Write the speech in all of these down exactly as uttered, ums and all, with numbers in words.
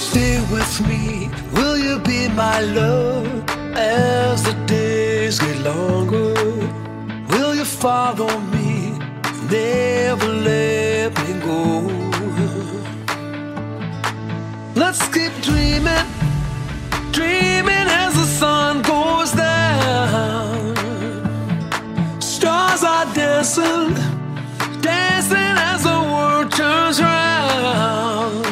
stay with me? Will you be my love as the days get longer? Will you follow me, never let me go? Let's keep dreaming, dreaming as the sun goes down. Stars are dancing, dancing as the world turns round.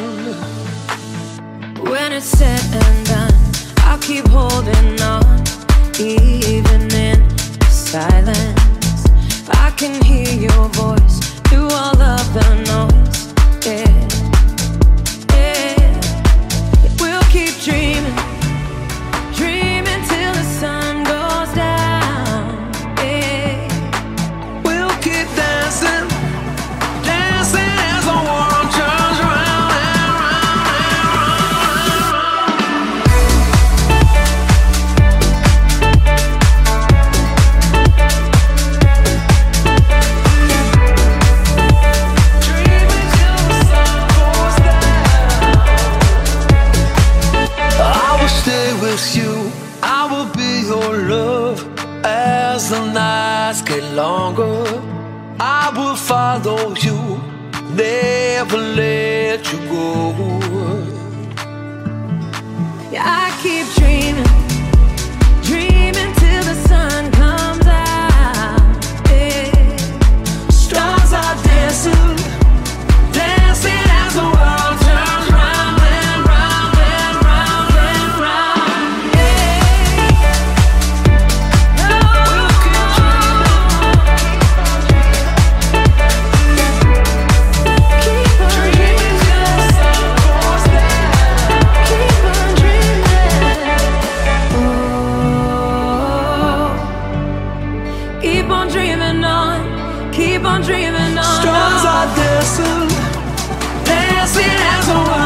When it's said and done, I'll keep holding on, even in silence. I can hear your voice through all of the noise. Yeah, yeah. We'll keep dreaming, dreaming till the sun goes down. Yeah, we'll keep dancing, dancing as the world turns round and round and dreaming till the sun goes down. I will stay with you, I will be your love as the nights get longer. I will follow you, never let you go. yeah, I keep dreaming, dreaming till the sun comes out. Yeah. Stars are dancing, dancing as the world turns round and round and round and round. We'll keep dreaming till the sun goes down. Keep on dreaming. Oh, keep on dreaming on, keep on dreaming on. Stars are dancing, dancing as the world